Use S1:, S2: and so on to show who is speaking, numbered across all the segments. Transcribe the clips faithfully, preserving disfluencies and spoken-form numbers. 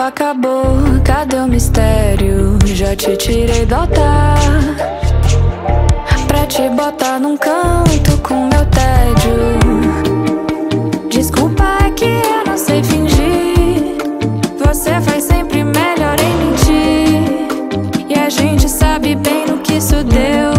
S1: acabou, cadê o mistério? Já te tirei do altar pra te botar num canto com meu tédio. Desculpa, é que eu não sei fingir. Você faz sempre melhor em mentir, e a gente sabe bem no que isso deu.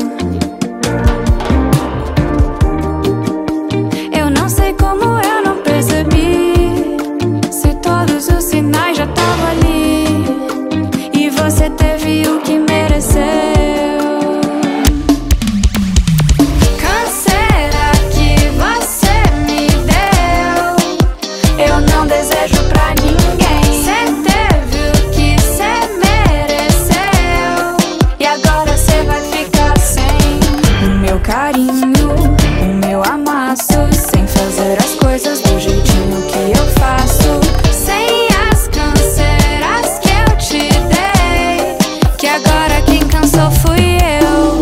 S1: Eu não sei como eu não percebi, se todos os sinais já estavam ali, e você teve o que mereceu. Canseira que você me deu, eu não desejo pra ninguém. Cê teve o que cê mereceu, e agora cê vai ficar sem o meu carinho, o meu amasso, sem fazer as coisas do jeitinho que eu faço, sem as canseiras que eu te dei, que agora quem cansou fui eu.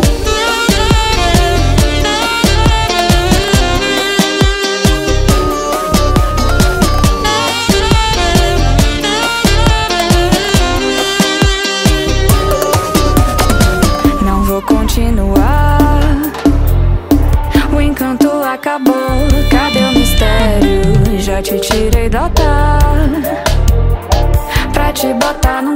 S1: Não vou continuar, o encanto acabou, cadê o mistério? Já te tirei do altar pra te botar num